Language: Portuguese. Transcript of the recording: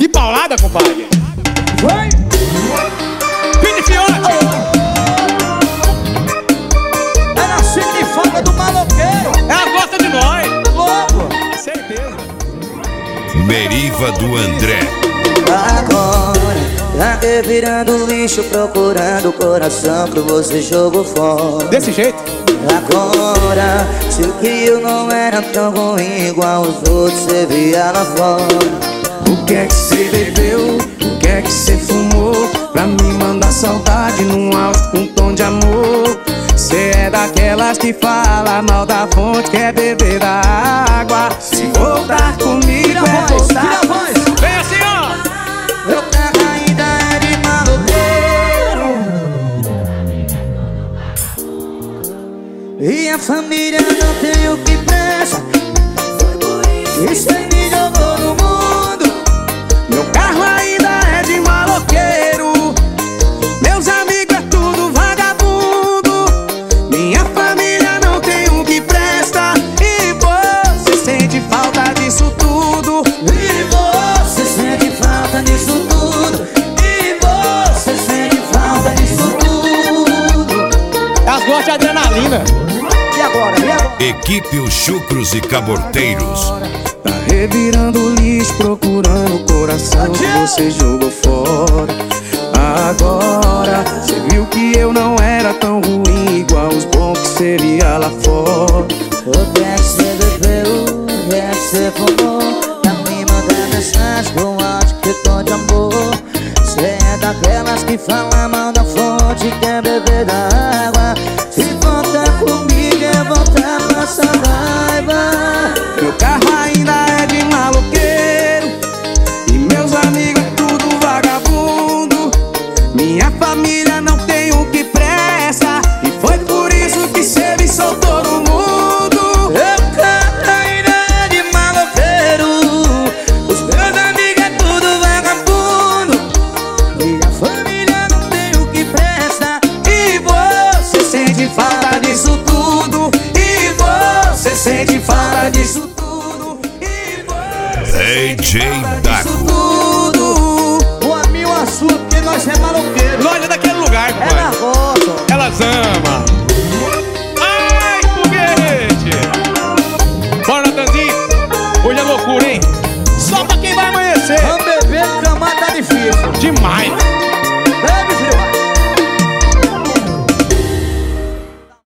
Que paulada, compadre. Vai! Fim de fiote. É na chique falta do maloqueiro. Ela gosta de nós. Logo. Certeza. Meriva do André. Agora, tá revirando lixo, procurando o coração que você jogou fora. Desse jeito. Agora, sei que eu não era tão ruim igual os outros, você via lá fora. O que é que você bebeu? O que é que você fumou? Pra me mandar saudade num áudio com tom de amor. Cê é daquelas que fala mal da fonte, quer beber da água. Se voltar comigo é voltar. Tira a voz. Vem assim, ó. Meu carro ainda é de maloqueiro e a família não tem o que presta. Isso aí me jogou no mundo. Meu carro ainda é de maloqueiro. Meus amigos é tudo vagabundo. Minha família não tem o que presta. E você sente falta disso tudo. E você sente falta disso tudo. E você sente falta disso tudo. Elas gostam de adrenalina. E agora? E agora? Equipe Os Chucros e Caborteiros. Tá revirando lixo, procurando o coração que você jogou fora. Agora, cê viu que eu não era tão ruim igual os bons que seria lá fora. O que é que você bebeu? O que é que você fumou? Pra me mandar mensagem com áudio que tom de amor. Cê é daquelas que fala mal da fonte, quer beber da água. Se voltar comigo é voltar pra essa raiva. Meu carro ainda é de maloqueiro e meus amigos é tudo vagabundo. Minha família não tem o que presta. E foi por isso que cê me soltou no mundo. Meu carro ainda é de maloqueiro. Os meus amigos é tudo vagabundo. Minha família não tem o que presta. E você sente falta disso tudo. E você sente falta disso tudo. E você DJ disso Dago. tudo. O amigo a sua, porque nós é maloqueiro. Nós é daquele lugar, É na compadre. roça. Elas amam. Ai, foguete. Bora, Natanzinho. Hoje é loucura, hein? Só pra quem vai amanhecer. Vamos beber, porque a mata tá difícil. Demais.